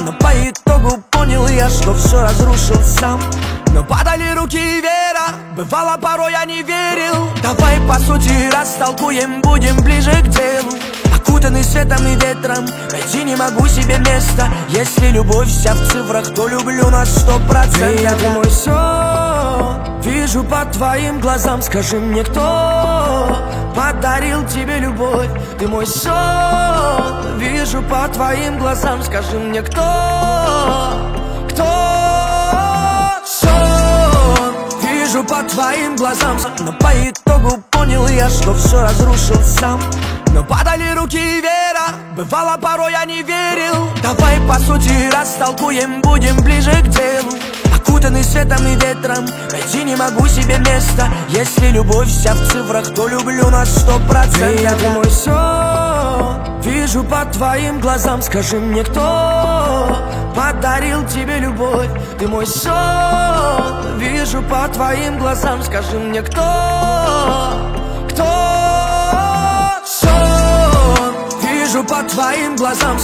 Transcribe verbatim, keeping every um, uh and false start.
Но по итогу понял я, что все разрушил сам. Но падали руки и вера, бывало порой я не верил. Давай по сути растолкуем, будем ближе к делу. Окутанный светом и ветром, найти не могу себе места. Если любовь вся в цифрах, то люблю на сто процентов. Ты мой сон, вижу по твоим глазам. Скажи мне, кто подарил тебе любовь? Ты мой сон, вижу по твоим глазам. Скажи мне, кто, кто? Сон, вижу по твоим глазам. Но по итогу понял я, что все разрушил сам. Но падали руки и вера, бывало порой я не верил. Давай по сути растолкуем, будем ближе к делу. Окутанный светом и ветром, найти не могу себе места. Если любовь вся в цифрах, то люблю на сто процентов. Ты мой сон, вижу по твоим глазам. Скажи мне, кто подарил тебе любовь? Ты мой сон, вижу по твоим глазам. Скажи мне, кто, кто? Сон, вижу по твоим глазам.